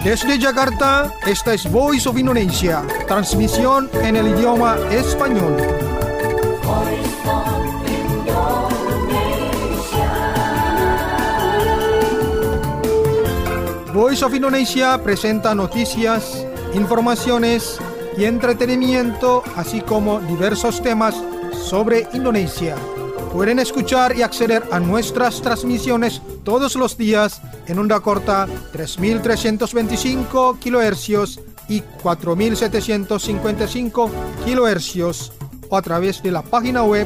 Desde Jakarta, esta es Voice of Indonesia, transmisión en el idioma español. Voice of Indonesia presenta noticias, informaciones y entretenimiento, así como diversos temas sobre Indonesia. Pueden escuchar y acceder a nuestras transmisiones todos los días en onda corta 3.325 kHz y 4.755 kHz o a través de la página web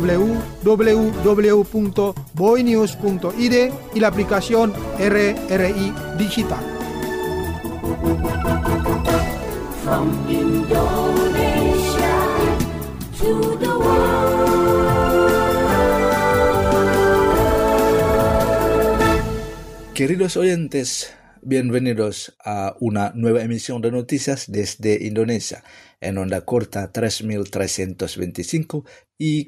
www.boinews.id y la aplicación RRI Digital. From Indonesia to the world. Queridos oyentes, bienvenidos a una nueva emisión de noticias desde Indonesia en onda corta 3.325 y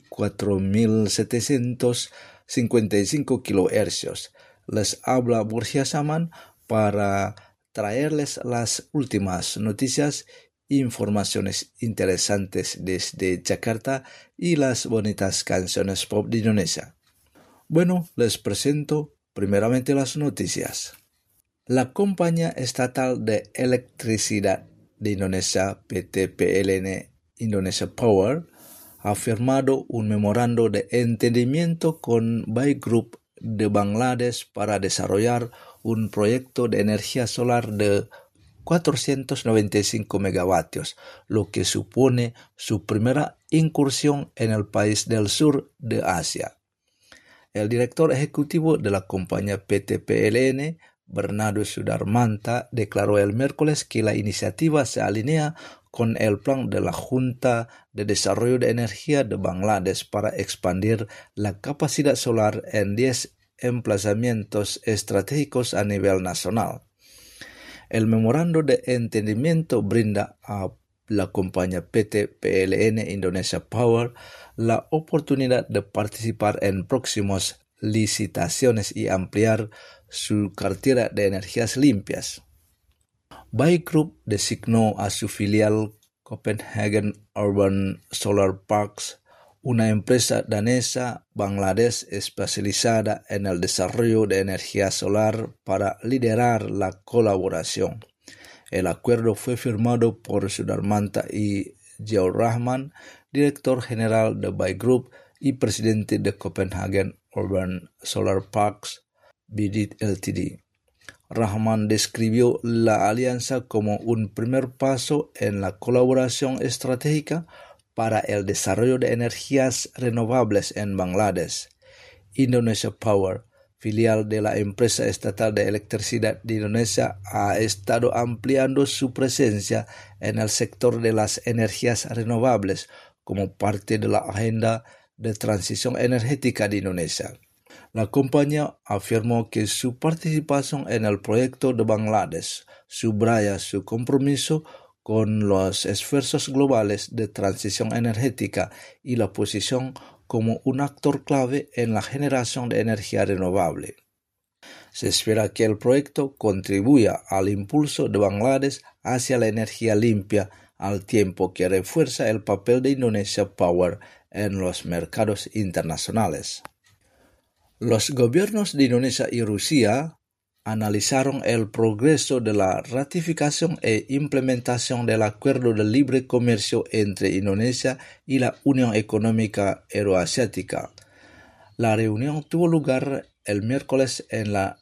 4.755 kHz. Les habla Burhia Saman para traerles las últimas noticias, informaciones interesantes desde Jakarta y las bonitas canciones pop de Indonesia. Bueno, les presento primeramente las noticias. La Compañía Estatal de Electricidad de Indonesia, PT PLN Indonesia Power, ha firmado un memorando de entendimiento con Baik Group de Bangladesh para desarrollar un proyecto de energía solar de 495 megavatios, lo que supone su primera incursión en el país del sur de Asia. El director ejecutivo de la compañía PT PLN, Bernardo Sudarmanta, declaró el miércoles que la iniciativa se alinea con el plan de la Junta de Desarrollo de Energía de Bangladesh para expandir la capacidad solar en 10 emplazamientos estratégicos a nivel nacional. El memorando de entendimiento brinda a la compañía PT PLN Indonesia Power la oportunidad de participar en próximas licitaciones y ampliar su cartera de energías limpias. Baik Group designó a su filial Copenhagen Urban Solar Parks, una empresa danesa Bangladesh especializada en el desarrollo de energía solar, para liderar la colaboración. El acuerdo fue firmado por Sudarmanta y Ziaur Rahman, director general de Baik Group y presidente de Copenhagen Urban Solar Parks, BIDIT Ltd. Rahman describió la alianza como un primer paso en la colaboración estratégica para el desarrollo de energías renovables en Bangladesh. Indonesia Power, filial de la empresa estatal de electricidad de Indonesia, ha estado ampliando su presencia en el sector de las energías renovables como parte de la agenda de transición energética de Indonesia. La compañía afirmó que su participación en el proyecto de Bangladesh subraya su compromiso con los esfuerzos globales de transición energética y la posición como un actor clave en la generación de energía renovable. Se espera que el proyecto contribuya al impulso de Bangladesh hacia la energía limpia, al tiempo que refuerza el papel de Indonesia Power en los mercados internacionales. Los gobiernos de Indonesia y Rusia analizaron el progreso de la ratificación e implementación del Acuerdo de Libre Comercio entre Indonesia y la Unión Económica Euroasiática. La reunión tuvo lugar el miércoles en la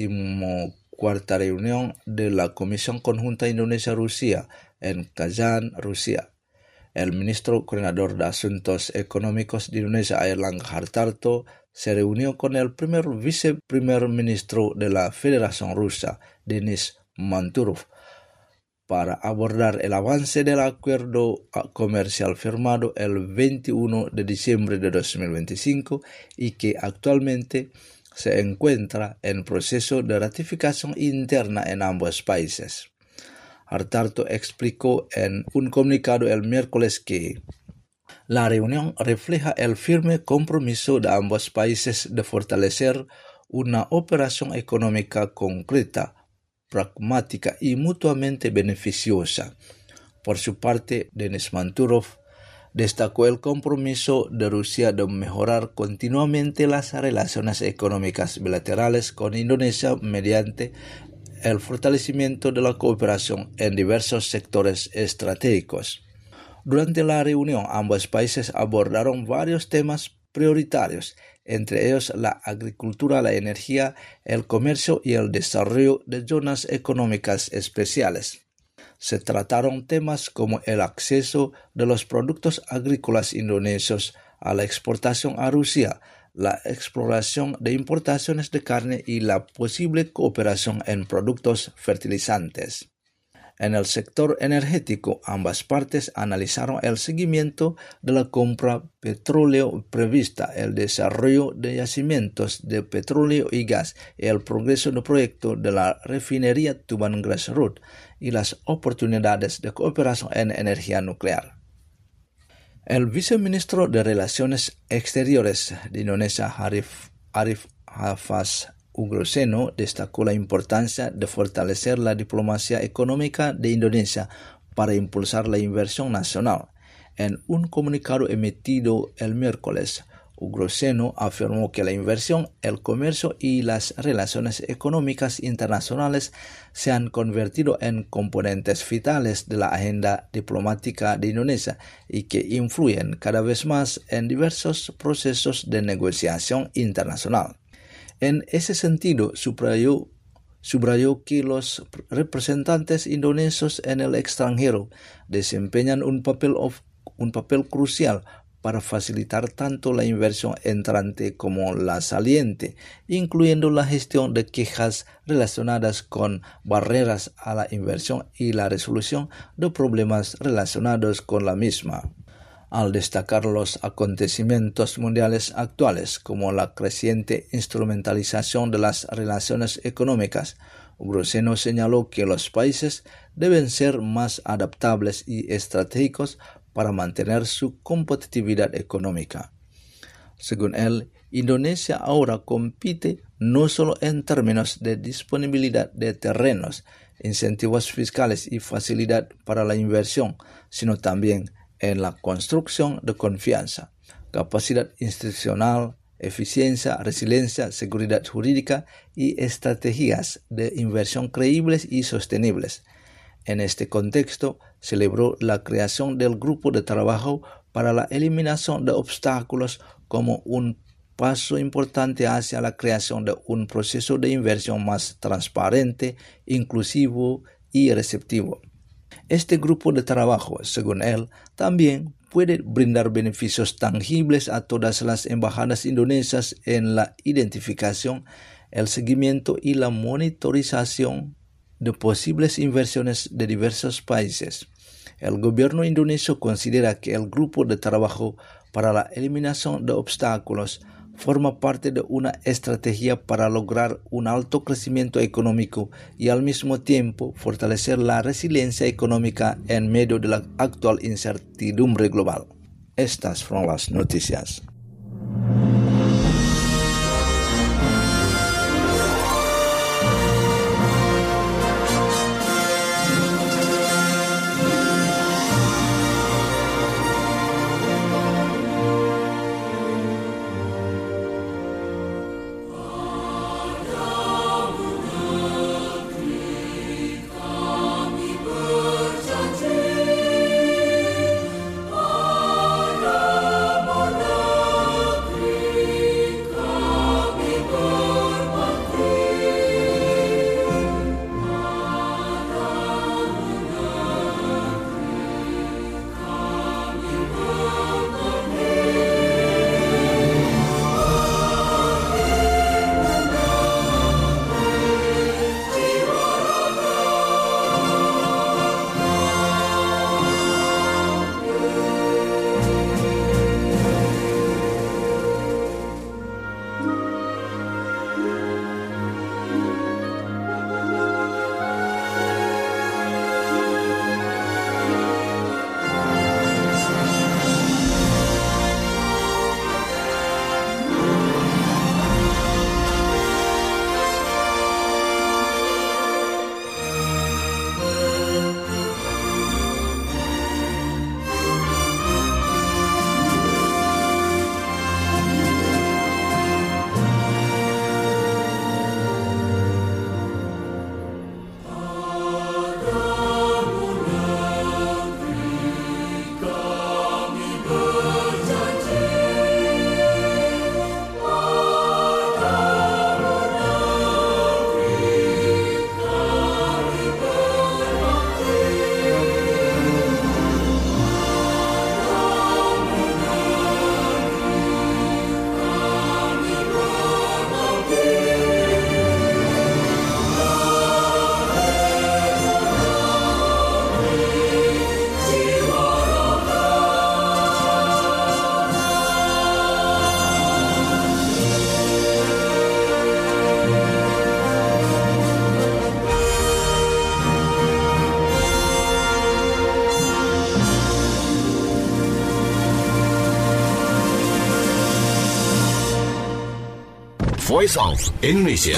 14ª reunión de la Comisión Conjunta Indonesia-Rusia en Kazán, Rusia. El ministro coordinador de Asuntos Económicos de Indonesia, Airlangga Hartarto, se reunió con el primer viceprimer ministro de la Federación Rusa, Denis Manturov, para abordar el avance del acuerdo comercial firmado el 21 de diciembre de 2025 y que actualmente se encuentra en proceso de ratificación interna en ambos países. Hartarto explicó en un comunicado el miércoles que la reunión refleja el firme compromiso de ambos países de fortalecer una operación económica concreta pragmática y mutuamente beneficiosa. Por su parte, Denis Manturov destacó el compromiso de Rusia de mejorar continuamente las relaciones económicas bilaterales con Indonesia mediante el fortalecimiento de la cooperación en diversos sectores estratégicos. Durante la reunión, ambos países abordaron varios temas prioritarios, entre ellos la agricultura, la energía, el comercio y el desarrollo de zonas económicas especiales. Se trataron temas como el acceso de los productos agrícolas indonesios a la exportación a Rusia, la exploración de importaciones de carne y la posible cooperación en productos fertilizantes. En el sector energético, ambas partes analizaron el seguimiento de la compra de petróleo prevista, el desarrollo de yacimientos de petróleo y gas, el progreso del proyecto de la refinería Tuban Grassroots y las oportunidades de cooperación en energía nuclear. El viceministro de Relaciones Exteriores de Indonesia, Arif Hafaz Ugroseno, destacó la importancia de fortalecer la diplomacia económica de Indonesia para impulsar la inversión nacional. En un comunicado emitido el miércoles, Ugroseno afirmó que la inversión, el comercio y las relaciones económicas internacionales se han convertido en componentes vitales de la agenda diplomática de Indonesia y que influyen cada vez más en diversos procesos de negociación internacional. En ese sentido, subrayó que los representantes indonesios en el extranjero desempeñan un papel crucial para facilitar tanto la inversión entrante como la saliente, incluyendo la gestión de quejas relacionadas con barreras a la inversión y la resolución de problemas relacionados con la misma. Al destacar los acontecimientos mundiales actuales como la creciente instrumentalización de las relaciones económicas, Ugroseno señaló que los países deben ser más adaptables y estratégicos para mantener su competitividad económica. Según él, Indonesia ahora compite no solo en términos de disponibilidad de terrenos, incentivos fiscales y facilidad para la inversión, sino también en la construcción de confianza, capacidad institucional, eficiencia, resiliencia, seguridad jurídica y estrategias de inversión creíbles y sostenibles. En este contexto, celebró la creación del Grupo de Trabajo para la Eliminación de Obstáculos como un paso importante hacia la creación de un proceso de inversión más transparente, inclusivo y receptivo. Este grupo de trabajo, según él, también puede brindar beneficios tangibles a todas las embajadas indonesias en la identificación, el seguimiento y la monitorización de posibles inversiones de diversos países. El gobierno indonesio considera que el Grupo de Trabajo para la Eliminación de Obstáculos forma parte de una estrategia para lograr un alto crecimiento económico y al mismo tiempo fortalecer la resiliencia económica en medio de la actual incertidumbre global. Estas fueron las noticias. Voice of Indonesia.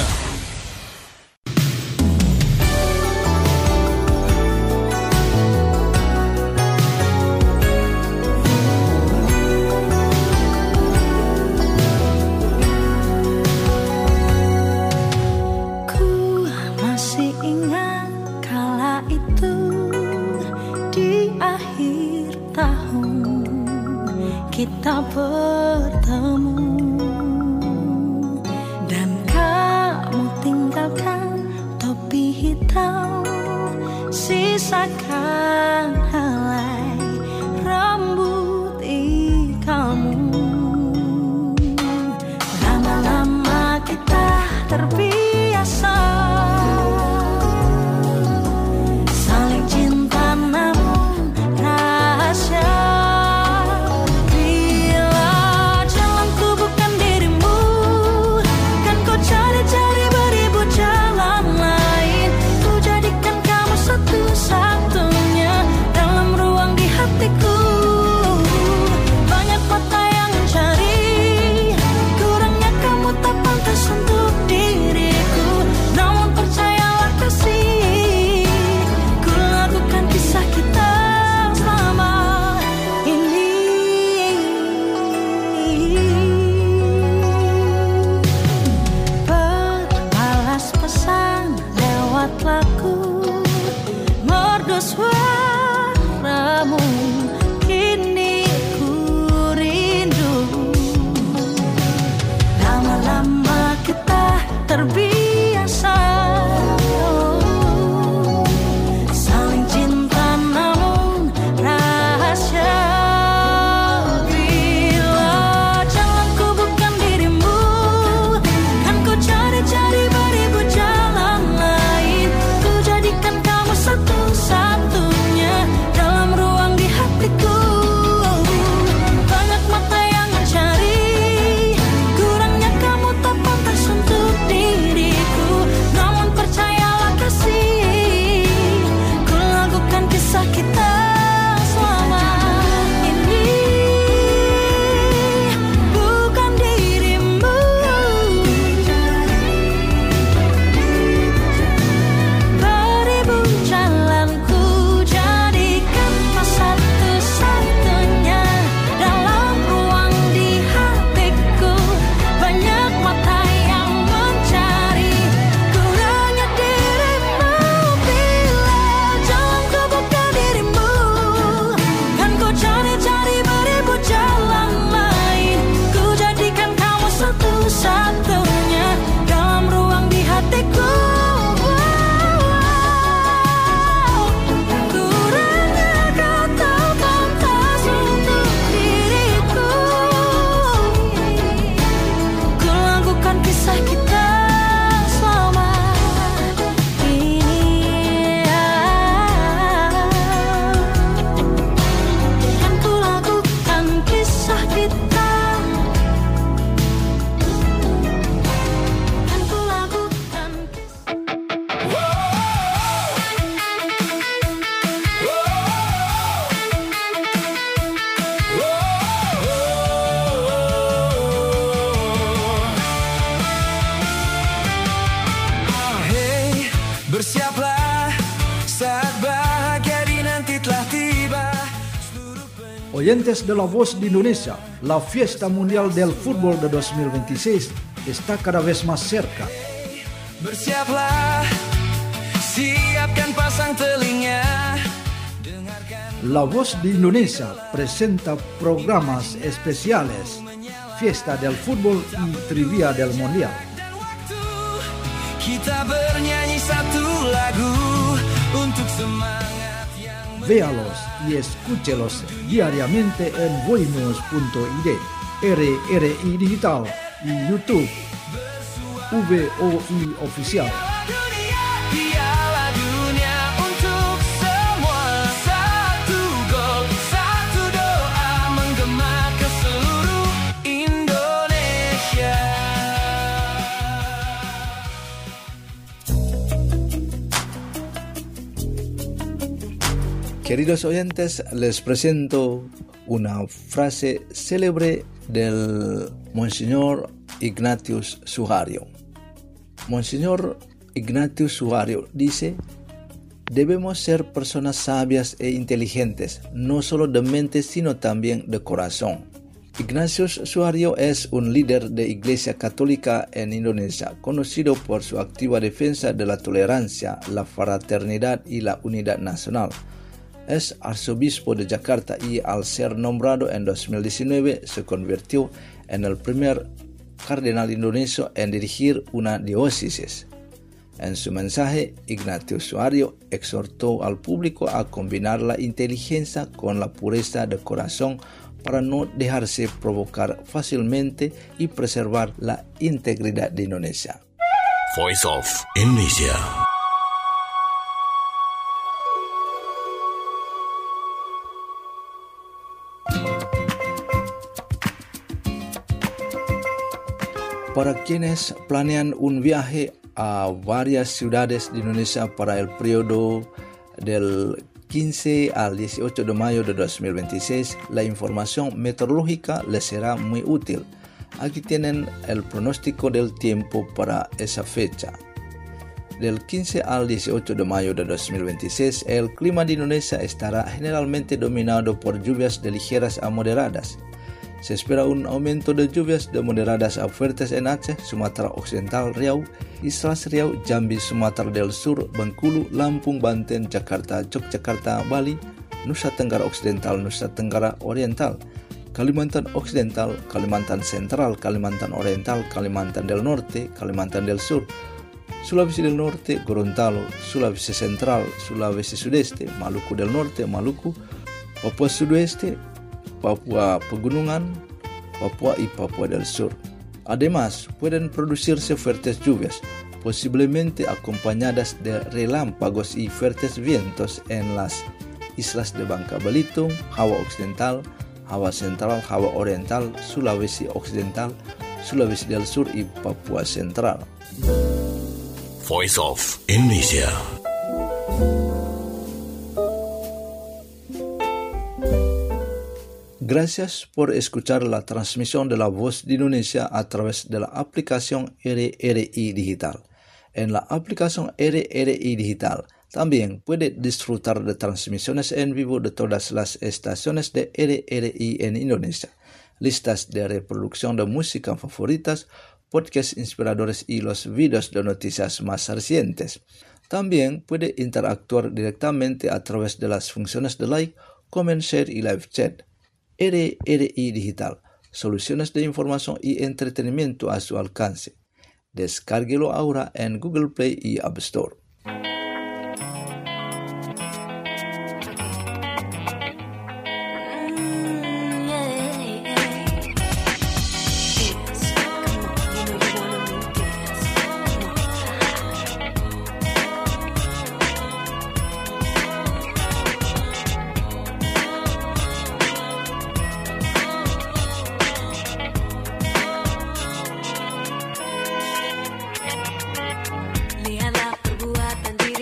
Kita bertemu dan kamu tinggalkan topi hitam, sisakan helai rambut kamu. Lama-lama kita terbiasa saling cinta namun rahasia. Oyentes de la voz de Indonesia, la fiesta mundial del fútbol de 2026 está cada vez más cerca. Bersiaplah, siapkan pasang telinga. La voz de Indonesia presenta programas especiales, fiesta del fútbol y trivia del mundial. Kita bernyanyi satu lagu untuk semangat. Véalos y escúchelos diariamente en voinews.id, RRI Digital y YouTube, VOI Oficial. Piala dunia untuk semua, satu gol, satu doa menggema ke seluruh Indonesia. Queridos oyentes, les presento una frase célebre del Monseñor Ignatius Suhario. Monseñor Ignatius Suhario dice: debemos ser personas sabias e inteligentes, no solo de mente sino también de corazón. Ignatius Suhario es un líder de Iglesia Católica en Indonesia, conocido por su activa defensa de la tolerancia, la fraternidad y la unidad nacional. Es arzobispo de Jakarta y al ser nombrado en 2019 se convirtió en el primer cardenal indonesio en dirigir una diócesis. En su mensaje, Ignatius Suhario exhortó al público a combinar la inteligencia con la pureza de corazón para no dejarse provocar fácilmente y preservar la integridad de Indonesia. Voice of Indonesia. Para quienes planean un viaje a varias ciudades de Indonesia para el periodo del 15 al 18 de mayo de 2026, la información meteorológica les será muy útil. Aquí tienen el pronóstico del tiempo para esa fecha. Del 15 al 18 de mayo de 2026, el clima de Indonesia estará generalmente dominado por lluvias de ligeras a moderadas. Se espera un aumento de lluvias de moderadas a fuertes en Aceh, Sumatera Occidental, Riau, Islas Riau, Jambi, Sumatera del Sur, Bengkulu, Lampung, Banten, Jakarta, Yogyakarta, Bali, Nusa Tenggara Occidental, Nusa Tenggara Oriental, Kalimantan Occidental, Kalimantan Central, Kalimantan Oriental, Kalimantan del Norte, Kalimantan del Sur, Sulawesi del Norte, Gorontalo, Sulawesi Central, Sulawesi Sudeste, Maluku del Norte, Maluku, Papua Sudoeste, Papua Pegunungan, Papua y Papua del Sur. Además, pueden producirse fuertes lluvias, posiblemente acompañadas de relámpagos y fuertes vientos en las islas de Bangka Belitung, Java Occidental, Java Central, Java Oriental, Sulawesi Occidental, Sulawesi del Sur y Papua Central. Voice of Indonesia. Gracias por escuchar la transmisión de la Voz de Indonesia a través de la aplicación RRI Digital. En la aplicación RRI Digital también puede disfrutar de transmisiones en vivo de todas las estaciones de RRI en Indonesia, listas de reproducción de música favoritas, podcasts inspiradores y los videos de noticias más recientes. También puede interactuar directamente a través de las funciones de like, comment, share y live chat. RRI Digital, soluciones de información y entretenimiento a su alcance. Descárguelo ahora en Google Play y App Store. Lihatlah perbuatan diri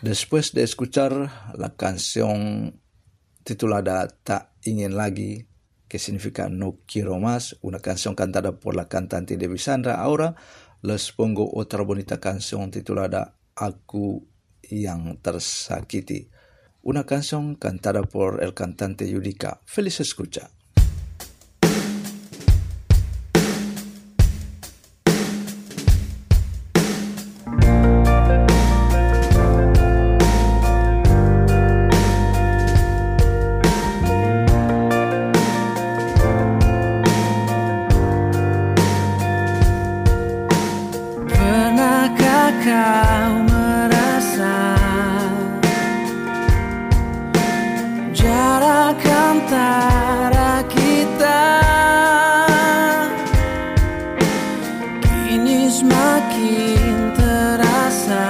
Después de escuchar la canción titulada Tak Ingin Lagi, que significa No Quiero Más, una canción cantada por la cantante Dewi Sandra, ahora les pongo otra bonita canción titulada Aku Yang Tersakiti, una canción cantada por el cantante Yudika. Feliz escucha. Kau merasa jarak antara kita kini semakin terasa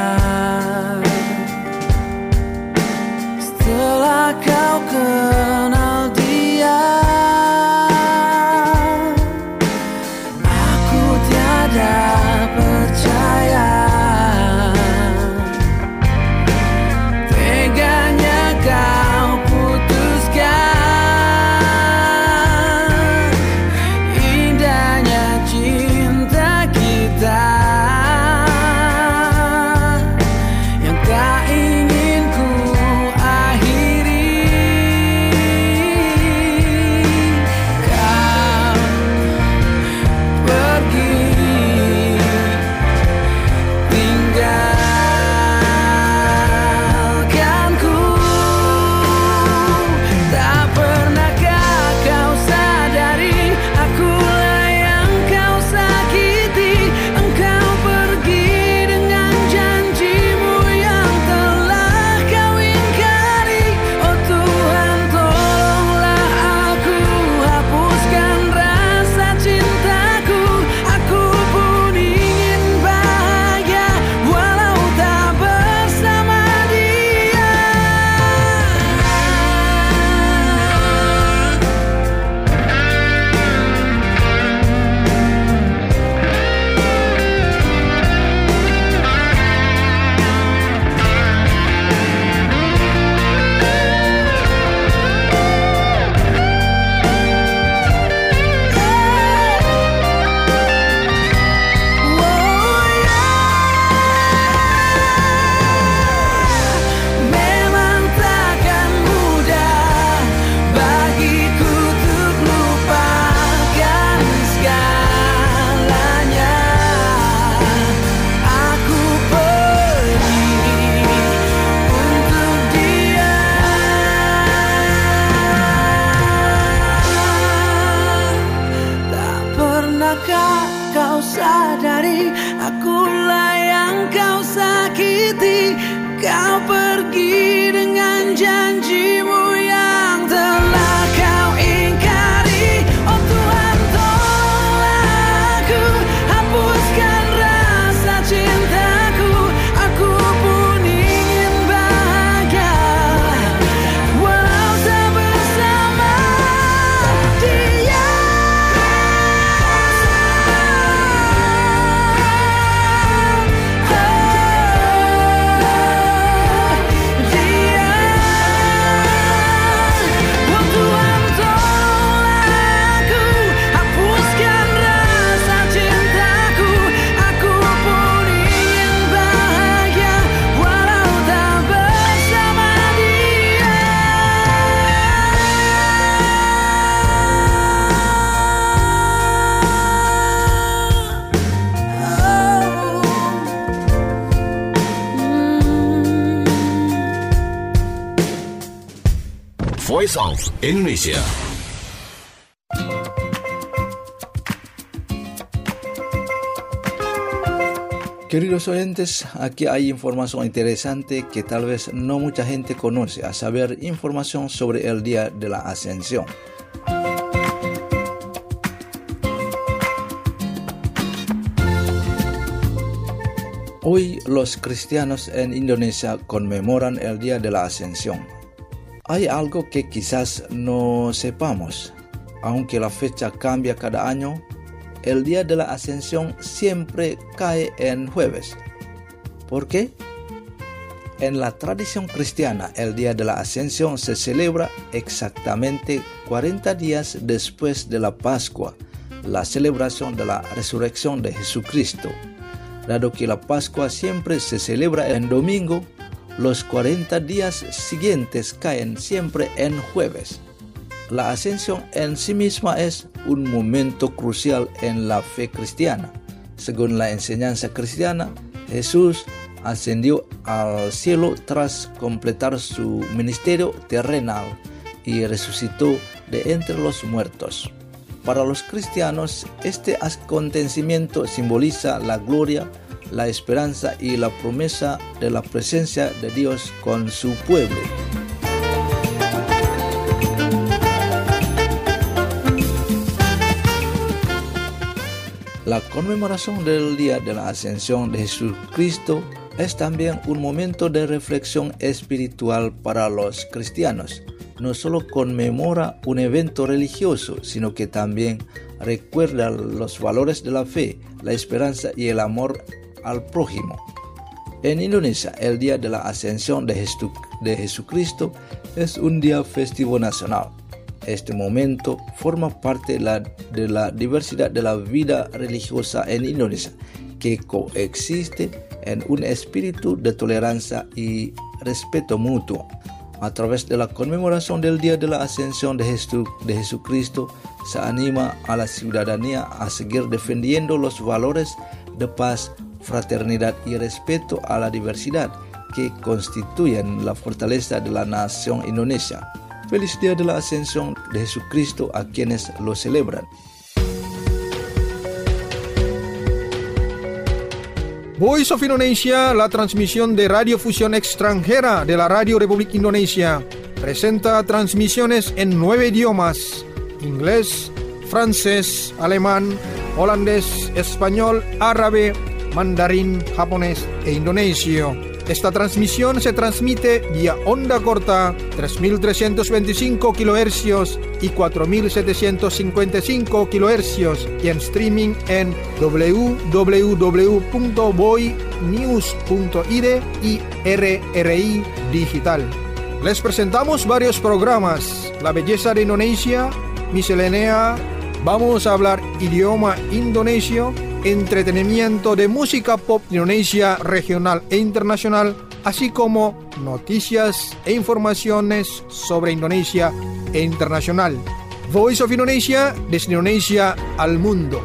setelah kau kenal dia. Aku tiada percaya kau sadari akulah yang kau sakiti. Kau pergi dengan janjimu yang telah kau ingkari. Oh Tuhan, tolong aku, hapuskan rasa cintaku. Aku pun ingin bahagia walau tak bersama dia. Voice of Indonesia. Queridos oyentes, aquí hay información interesante que tal vez no mucha gente conoce, a saber, información sobre el Día de la Ascensión. Hoy los cristianos en Indonesia conmemoran el Día de la Ascensión. Hay algo que quizás no sepamos. Aunque la fecha cambia cada año, el Día de la Ascensión siempre cae en jueves. ¿Por qué? En la tradición cristiana, el día de la Ascensión se celebra exactamente 40 días después de la Pascua, la celebración de la resurrección de Jesucristo. Dado que la Pascua siempre se celebra en domingo, los 40 días siguientes caen siempre en jueves. La Ascensión en sí misma es un momento crucial en la fe cristiana. Según la enseñanza cristiana, Jesús ascendió al cielo tras completar su ministerio terrenal y resucitó de entre los muertos. Para los cristianos, este acontecimiento simboliza la gloria, la esperanza y la promesa de la presencia de Dios con su pueblo. La conmemoración del Día de la Ascensión de Jesucristo es también un momento de reflexión espiritual para los cristianos. No solo conmemora un evento religioso, sino que también recuerda los valores de la fe, la esperanza y el amor al prójimo. En Indonesia, el Día de la Ascensión de Jesucristo es un día festivo nacional. Este momento forma parte de la diversidad de la vida religiosa en Indonesia, que coexiste en un espíritu de tolerancia y respeto mutuo. A través de la conmemoración del Día de la Ascensión de Jesucristo, se anima a la ciudadanía a seguir defendiendo los valores de paz, fraternidad y respeto a la diversidad que constituyen la fortaleza de la nación Indonesia. Feliz Día de la Ascensión de Jesucristo a quienes lo celebran. Voice of Indonesia, la transmisión de radiofusión extranjera de la Radio Republik Indonesia, presenta transmisiones en 9 idiomas: inglés, francés, alemán, holandés, español, árabe, mandarín, japonés e indonesio. Esta transmisión se transmite vía onda corta 3.325 kHz y 4.755 kHz y en streaming en www.boinews.id y RRI Digital. Les presentamos varios programas: La Belleza de Indonesia, Miscelánea, Vamos a hablar idioma indonesio, entretenimiento de música pop Indonesia regional e internacional, así como noticias e informaciones sobre Indonesia e internacional. Voice of Indonesia, desde Indonesia al mundo.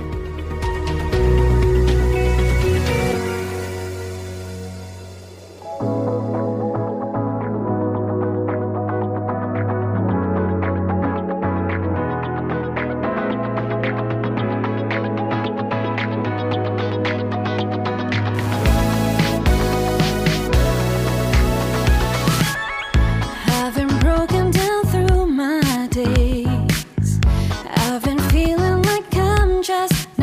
I've been feeling like I'm just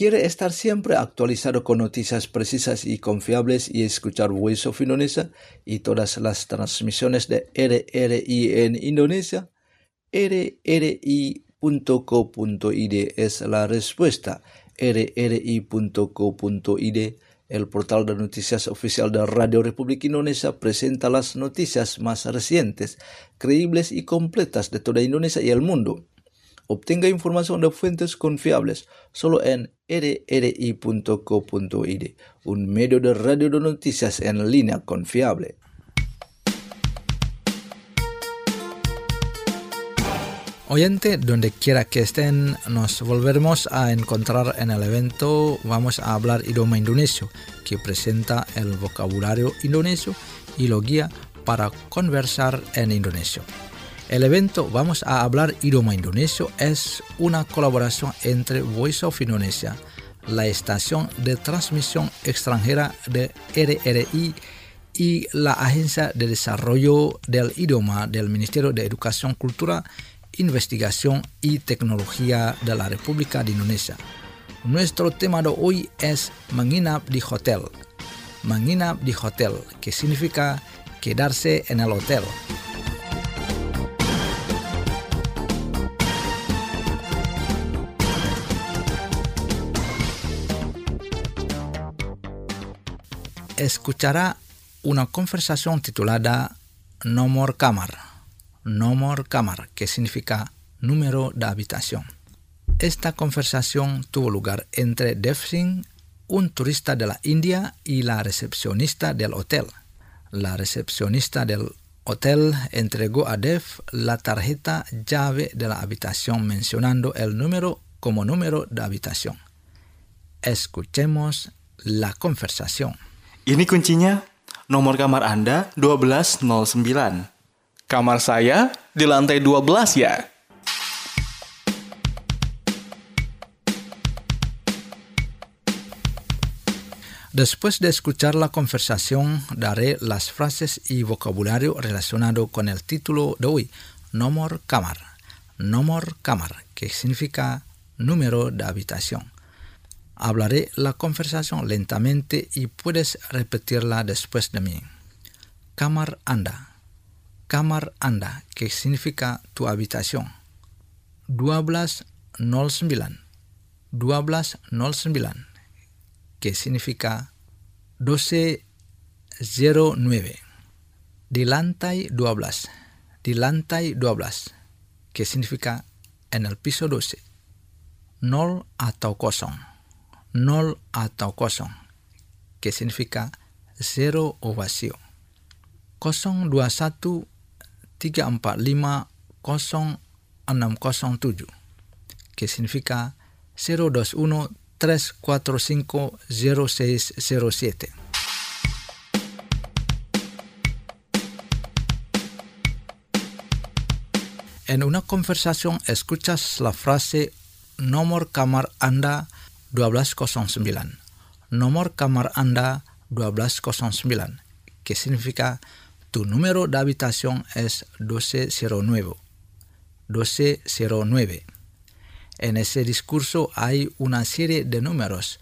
¿Quiere estar siempre actualizado con noticias precisas y confiables y escuchar Voice of Indonesia y todas las transmisiones de RRI en Indonesia? rri.co.id es la respuesta. rri.co.id, el portal de noticias oficial de Radio Republik Indonesia, presenta las noticias más recientes, creíbles y completas de toda Indonesia y el mundo. Obtenga información de fuentes confiables solo en rri.co.id, un medio de radio de noticias en línea confiable. Oyente, donde quiera que estén, nos volveremos a encontrar en el evento Vamos a hablar idioma indonesio, que presenta el vocabulario indonesio y lo guía para conversar en indonesio. El evento Vamos a hablar idioma indonesio es una colaboración entre Voice of Indonesia, la estación de transmisión extranjera de RRI, y la Agencia de Desarrollo del Idioma del Ministerio de Educación, Cultura, Investigación y Tecnología de la República de Indonesia. Nuestro tema de hoy es menginap di hotel. Menginap di hotel, que significa quedarse en el hotel. Escuchará una conversación titulada Nomor Kamar. Nomor Kamar, que significa número de habitación. Esta conversación tuvo lugar entre Dev Singh, un turista de la India, y la recepcionista del hotel. La recepcionista del hotel entregó a Dev la tarjeta llave de la habitación mencionando el número como número de habitación. Escuchemos la conversación. Ini kuncinya, nomor kamar Anda 1209. Kamar saya di lantai 12 ya. Después de escuchar la conversación, daré las frases y vocabulario relacionado con el título de hoy, Nomor Kamar. Nomor Kamar, que significa número de habitación. Hablaré la conversación lentamente y puedes repetirla después de mí. Kamar Anda. Kamar Anda, que significa tu habitación. 1209. 1209, que significa 1209. Di lantai 12. Di lantai 12, que significa en el piso 12. 0 atau kosong. 0 atau kosong, que significa 0 o vacío. 021 345 0607, que significa 021 345 0607. En una conversación escuchas la frase Nomor kamar Anda 1209. Nomor kamar Anda 1209, que significa tu número de habitación es 1209. 1209. En ese discurso hay una serie de números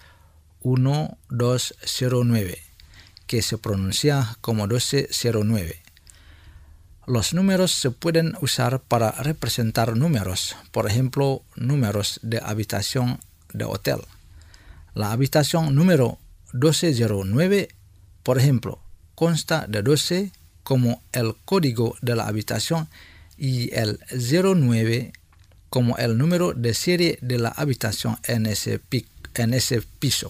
1209 que se pronuncia como 1209. Los números se pueden usar para representar números, por ejemplo, números de habitación de hotel. La habitación número 1209, por ejemplo, consta de 12 como el código de la habitación y el 09 como el número de serie de la habitación en ese piso.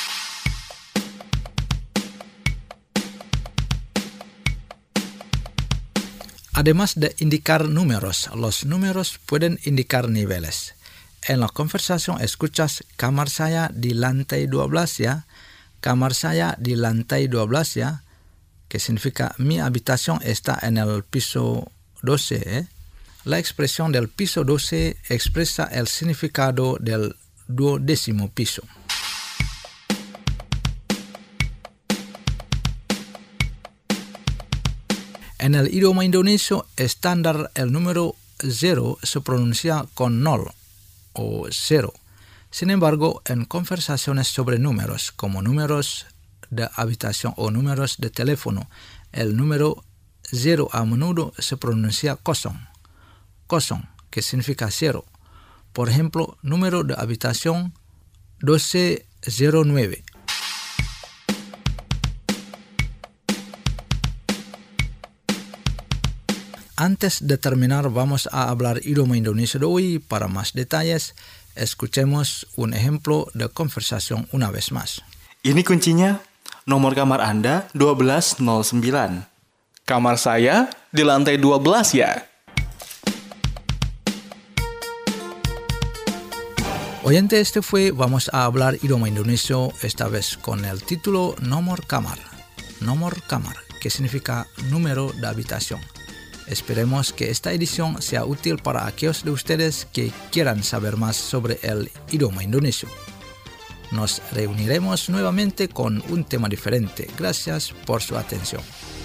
Además de indicar números, los números pueden indicar niveles. En la conversación escuchas kamar saya di lantai 12 ya, kamar saya di lantai 12 ya, que significa mi habitación está en el piso 12. La expresión del piso 12 expresa el significado del 12º piso. En el idioma indonesio estándar el número 0 se pronuncia con 0 o 0. Sin embargo, en conversaciones sobre números, como números de habitación o números de teléfono, el número 0 a menudo se pronuncia koson, que significa 0. Por ejemplo, número de habitación 1209. Antes de terminar, vamos a hablar idioma Indonesia de hoy. Para más detalles, escuchemos un ejemplo de conversación una vez más. Ini kuncinya, nomor kamar Anda 1209. Kamar saya di lantai 12 ya. Oyente, este fue Vamos a hablar idioma indonesio, esta vez con el título Nomor Kamar. Nomor Kamar, que significa número de habitación. Esperemos que esta edición sea útil para aquellos de ustedes que quieran saber más sobre el idioma indonesio. Nos reuniremos nuevamente con un tema diferente. Gracias por su atención.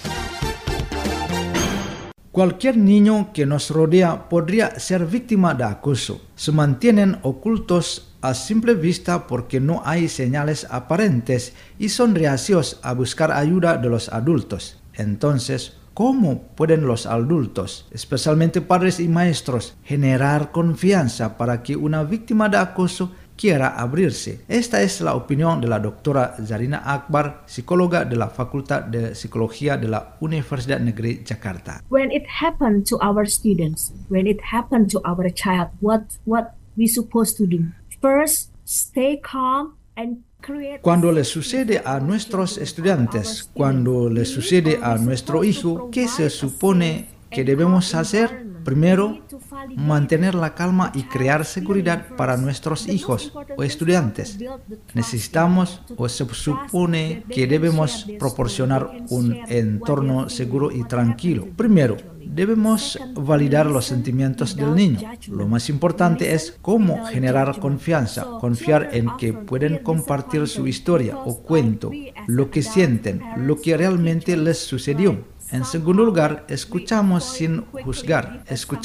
Cualquier niño que nos rodea podría ser víctima de acoso. Se mantienen ocultos a simple vista porque no hay señales aparentes y son reacios a buscar ayuda de los adultos. Entonces, ¿cómo pueden los adultos, especialmente padres y maestros, generar confianza para que una víctima de acoso quiera abrirse? Esta es la opinión de la doctora Zarina Akbar, psicóloga de la Facultad de Psicología de la Universidad Negeri Jakarta. When it happened to our students, when it happened to our child, what we supposed to do? First, stay calm and create. Cuando le sucede a nuestros estudiantes, cuando le sucede a nuestro hijo, ¿qué se supone que debemos hacer? Primero, mantener la calma y crear seguridad para nuestros hijos o estudiantes. Necesitamos o se supone que debemos proporcionar un entorno seguro y tranquilo. Primero, debemos validar los sentimientos del niño. Lo más importante es cómo generar confianza, confiar en que pueden compartir su historia o cuento, lo que sienten, lo que realmente les sucedió. En segundo lugar, escuchamos sin juzgar.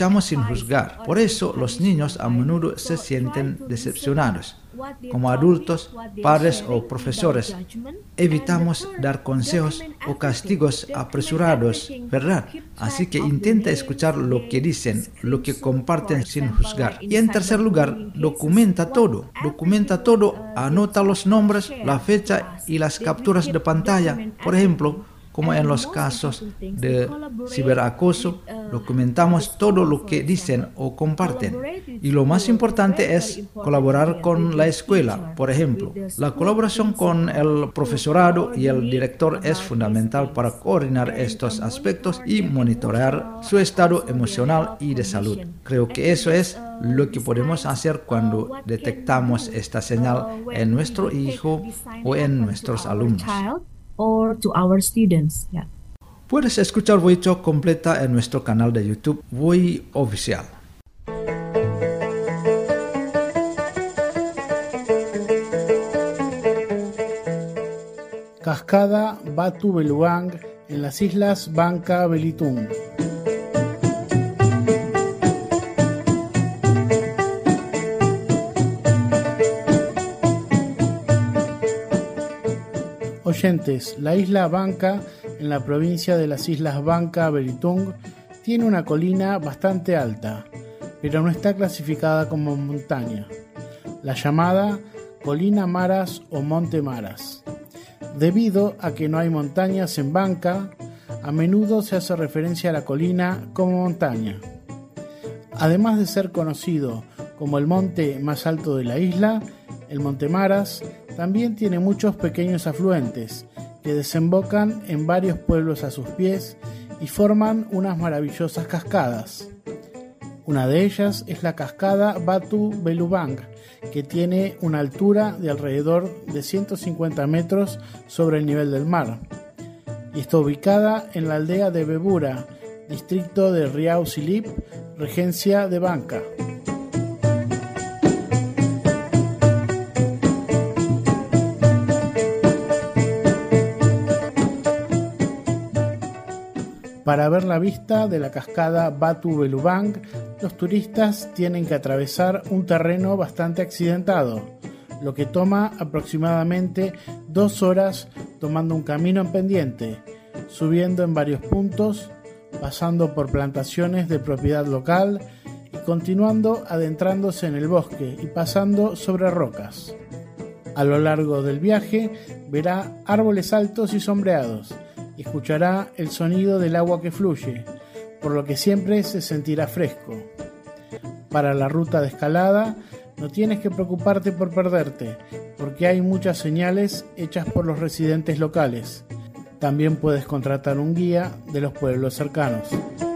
Por eso los niños a menudo se sienten decepcionados. Como adultos, padres o profesores, evitamos dar consejos o castigos apresurados, ¿verdad? Así que intenta escuchar lo que dicen, lo que comparten sin juzgar. Y en tercer lugar, documenta todo, anota los nombres, la fecha y las capturas de pantalla. Por ejemplo, como en los casos de ciberacoso, documentamos todo lo que dicen o comparten. Y lo más importante es colaborar con la escuela. Por ejemplo, la colaboración con el profesorado y el director es fundamental para coordinar estos aspectos y monitorear su estado emocional y de salud. Creo que eso es lo que podemos hacer cuando detectamos esta señal en nuestro hijo o en nuestros alumnos. Or to our students. Yeah. Puedes escuchar Voi Talk completa en nuestro canal de YouTube Voi Oficial. Cascada Batu Beluang en las islas Bangka Belitung. Oyentes, la isla Bangka, en la provincia de las Islas Bangka Belitung, tiene una colina bastante alta, pero no está clasificada como montaña, la llamada Colina Maras o Monte Maras. Debido a que no hay montañas en Bangka, a menudo se hace referencia a la colina como montaña. Además de ser conocido como el monte más alto de la isla, el Monte Maras también tiene muchos pequeños afluentes que desembocan en varios pueblos a sus pies y forman unas maravillosas cascadas. Una de ellas es la cascada Batu Belubang, que tiene una altura de alrededor de 150 metros sobre el nivel del mar y está ubicada en la aldea de Bebura, distrito de Riau Silip, regencia de Bangka. Para ver la vista de la cascada Batu Belubang, los turistas tienen que atravesar un terreno bastante accidentado, lo que toma aproximadamente 2 horas tomando un camino en pendiente, subiendo en varios puntos, pasando por plantaciones de propiedad local y continuando adentrándose en el bosque y pasando sobre rocas. A lo largo del viaje verá árboles altos y sombreados y escuchará el sonido del agua que fluye, por lo que siempre se sentirá fresco. Para la ruta de escalada no tienes que preocuparte por perderte, porque hay muchas señales hechas por los residentes locales. También puedes contratar un guía de los pueblos cercanos.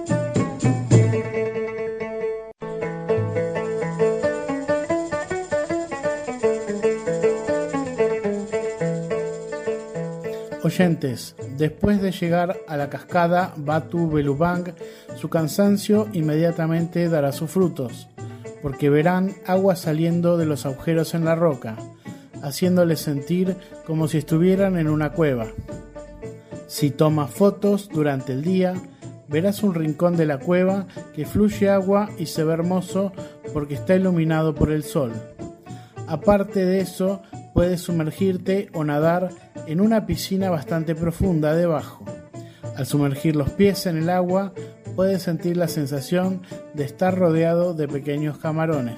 Oyentes, después de llegar a la cascada Batu Belubang, su cansancio inmediatamente dará sus frutos, porque verán agua saliendo de los agujeros en la roca, haciéndoles sentir como si estuvieran en una cueva. Si tomas fotos durante el día, verás un rincón de la cueva que fluye agua y se ve hermoso porque está iluminado por el sol. Aparte de eso, puedes sumergirte o nadar en una piscina bastante profunda debajo. Al sumergir los pies en el agua, puedes sentir la sensación de estar rodeado de pequeños camarones.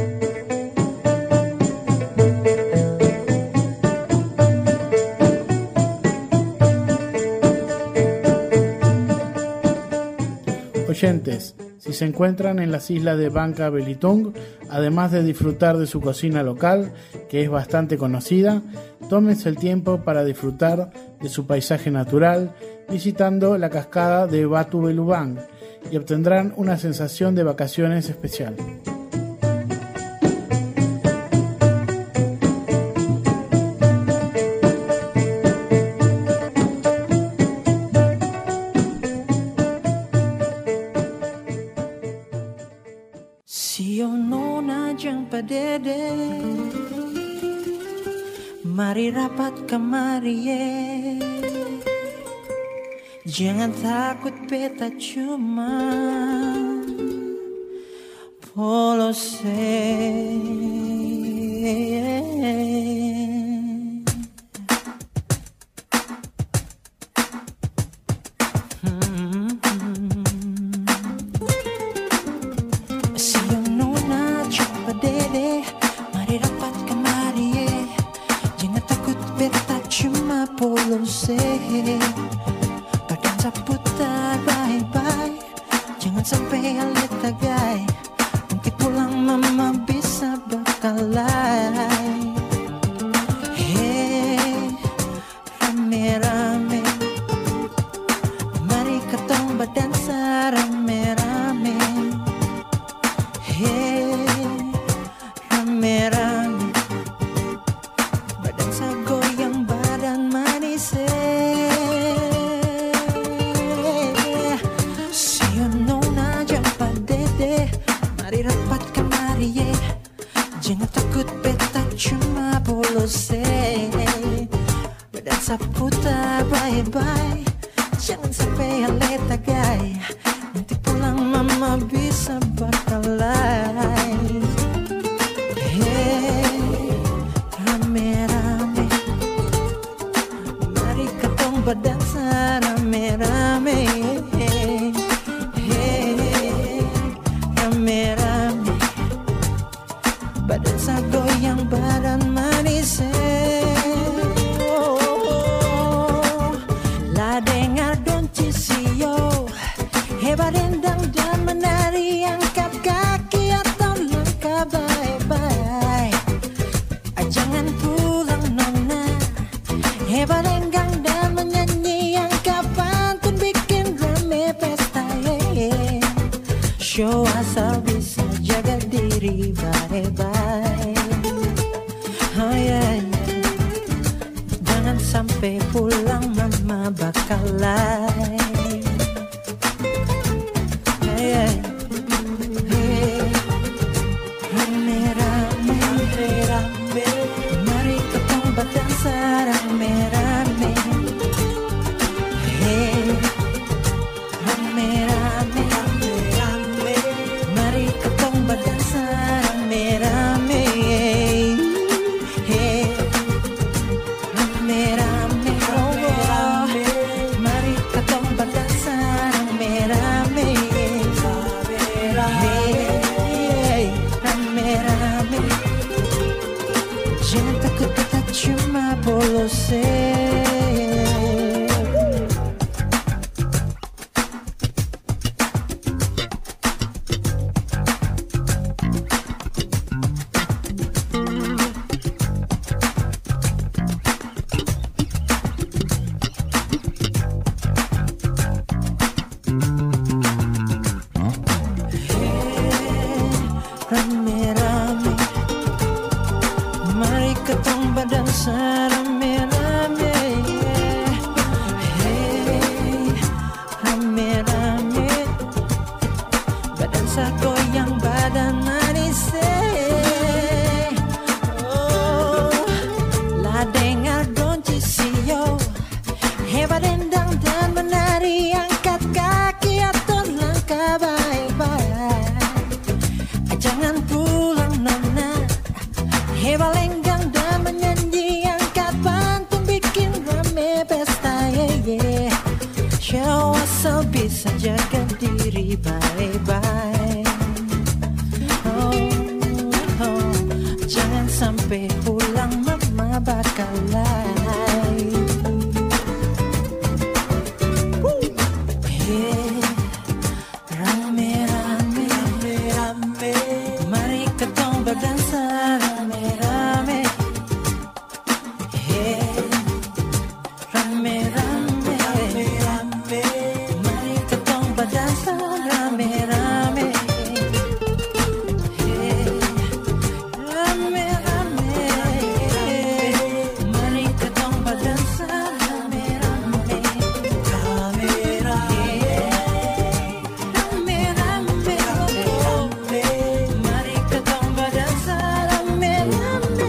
Oyentes, si se encuentran en las islas de Bangka Belitung, además de disfrutar de su cocina local, que es bastante conocida, tómense el tiempo para disfrutar de su paisaje natural, visitando la cascada de Batu Belubang, y obtendrán una sensación de vacaciones especial. Mari rapat kemari ye. Jangan takut beta cuma polose. Badan seputar bye-bye, jangan sampai alit tagai. Mungkin pulang mama bisa bakalai. Hey, rame-rame, mari ketong berdansa rame-rame. Hey, rame-rame, berdansa goyang badan manis. Mari rapat kemari ye, jangan takut beta cuma polose. Berdansa putar bye-bye, jangan sampai alet tagai. Nanti pulang mama bisa bakalai. Hey, rame-rame, mari ketong berdansa rame-rame. Berdansa goyang badan manis. La dengar don cisio, hebat endang dan menari, angkat kaki atau langkah bye-bye. Jangan pulang nona, hebat enggang dan menyanyi, angkat pantun bikin rame pesta. Show asal bisa jaga diri bye-bye. Oh yeah, yeah. Jangan sampai pulang mama bakalai. Hey, hey. Rame-rame, rame, mari ketong berdansa rame-rame. Hey, rame-rame, rame, mari ketong berdansa rame-rame. Rame-rame, mari ketong berdansa rame-rame. Hey, rame-rame, berdansa goyang badan manis. Oh, la dengar donci sio, hebat dendang dan menari, angkat kaki atau langkah baik-baik. Jangan pulang nona, hebat lenggang dan menyanyi, angkat pantun bikin rame pesta, yeah. Show asal bisa jaga diri baik-baik. Oh, jangan sampai pulang mama bakal lain. Berdansa rame-rame, hey, rame-rame, rame-rame, mari ketong berdansa rame-rame, hey, rame-rame, mari ketong berdansa rame-rame, rame-rame, rame-rame, mari ketong berdansa rame-rame.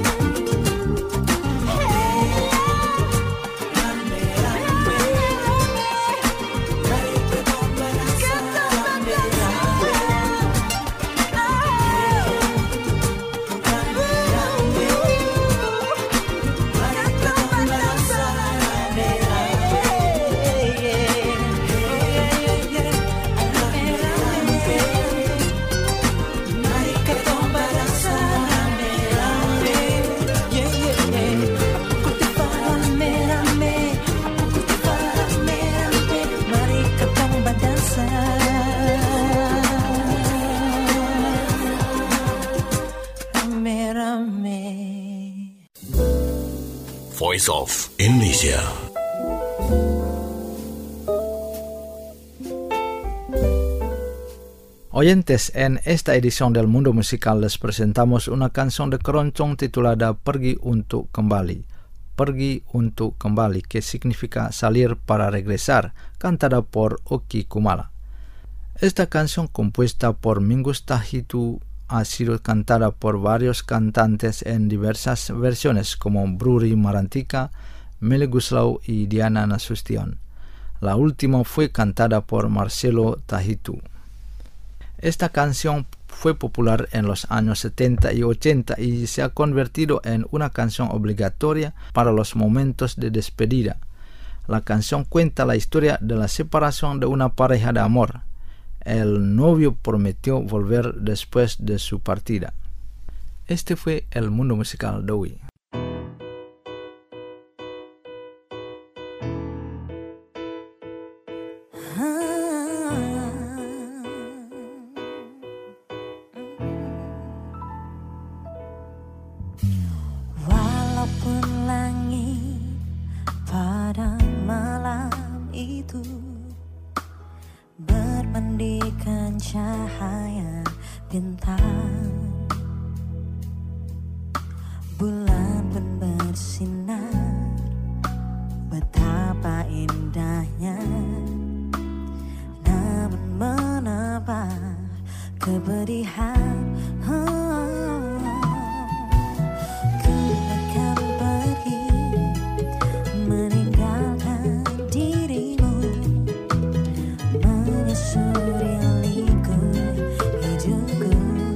Voice of Indonesia. Oyentes, en esta edición del Mundo Musical les presentamos una canción de Keroncong titulada Pergi Untuk Kembali. Pergi Untuk Kembali, que significa salir para regresar, cantada por Oki Kumala. Esta canción, compuesta por Mingus Tahitu, ha sido cantada por varios cantantes en diversas versiones como Bruri Marantika, Meli Guslau y Diana Nasution. La última fue cantada por Marcelo Tahitu. Esta canción fue popular en los años 70 y 80 y se ha convertido en una canción obligatoria para los momentos de despedida. La canción cuenta la historia de la separación de una pareja de amor. El novio prometió volver después de su partida. Este fue el Mundo Musical de hoy. Walaupun langit pada malam itu bermandikan cahaya bintang, bulan pun bersinar, betapa indahnya, namun menambah kepedihan. Ku akan pergi meninggalkan dirimu, menyusuri liku hidupku.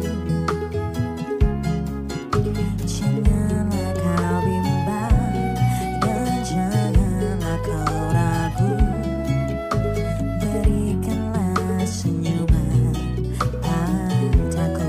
Janganlah kau bimbang dan janganlah kau ragu, berikanlah senyuman padaku.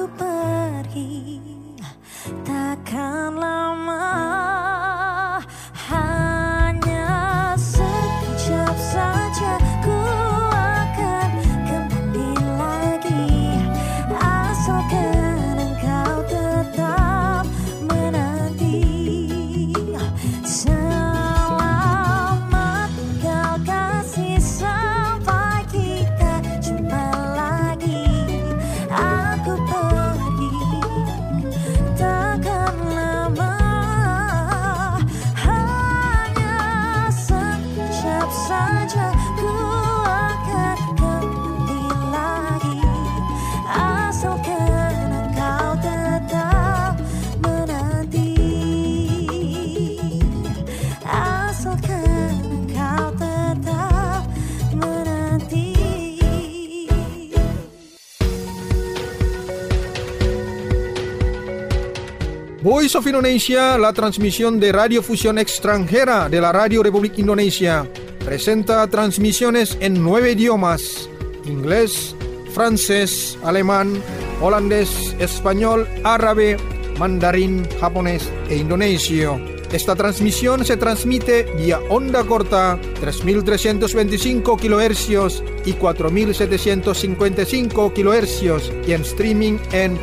aku pergi takkan lama, hanya sekejap saja ku akan kembali lagi, asalkan engkau tetap menanti. Selamat tinggal kasih sampai kita jumpa lagi. Aku pergi takkan lama, hanya sekejap saja ku akan kembali lagi, asalkan engkau tetap menanti, asalkan engkau tetap menanti. Voice of Indonesia, la transmisión de radiofusión extranjera de la Radio Republic Indonesia, presenta transmisiones en 9 idiomas: inglés, francés, alemán, holandés, español, árabe, mandarín, japonés e indonesio. Esta transmisión se transmite vía onda corta 3.325 kHz y 4.755 kHz y en streaming en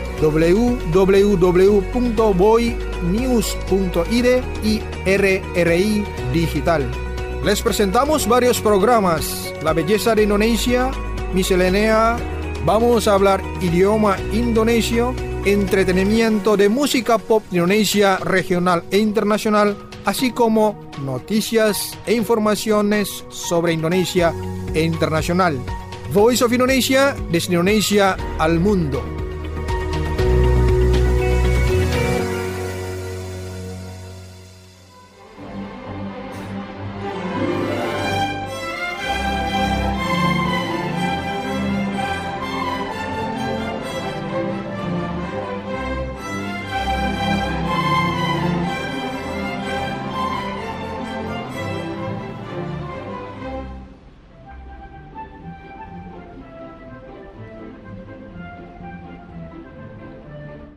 www.boynews.id y RRI Digital. Les presentamos varios programas: La belleza de Indonesia, Miscelánea, vamos a hablar idioma indonesio, entretenimiento de música pop de Indonesia regional e internacional, así como noticias e informaciones sobre Indonesia e internacional. Voice of Indonesia, desde Indonesia al mundo.